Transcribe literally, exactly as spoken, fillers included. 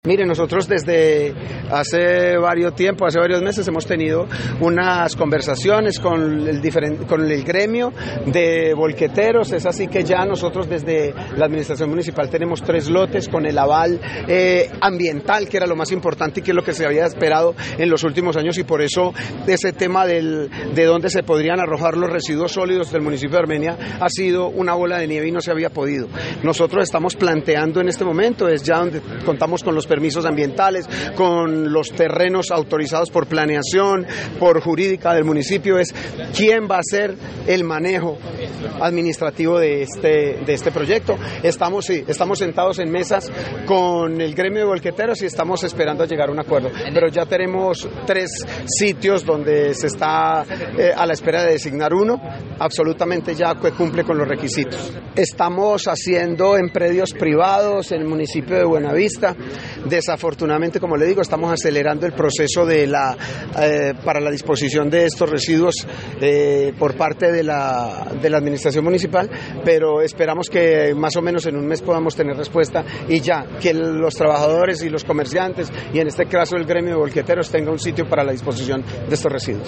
Mire, nosotros desde hace varios tiempo, hace varios meses hemos tenido unas conversaciones con el, diferente, con el gremio de volqueteros. Es así que ya nosotros desde la administración municipal tenemos tres lotes con el aval eh, ambiental, que era lo más importante y que es lo que se había esperado en los últimos años, y por eso ese tema del, de dónde se podrían arrojar los residuos sólidos del municipio de Armenia ha sido una bola de nieve y no se había podido. Nosotros estamos planteando en este momento, es ya donde contamos con los permisos ambientales, con los terrenos autorizados por planeación, por jurídica del municipio, es quién va a hacer el manejo administrativo de este, de este proyecto. Estamos, sí, estamos sentados en mesas con el gremio de volqueteros y estamos esperando a llegar a un acuerdo, pero ya tenemos tres sitios donde se está eh, a la espera de designar uno, absolutamente ya que cumple con los requisitos. Estamos haciendo en predios privados en el municipio de Buenavista. Desafortunadamente, como le digo, estamos acelerando el proceso de la eh, para la disposición de estos residuos eh, por parte de la, de la administración municipal, pero esperamos que más o menos en un mes podamos tener respuesta y ya que los trabajadores y los comerciantes, y en este caso el gremio de volqueteros, tenga un sitio para la disposición de estos residuos.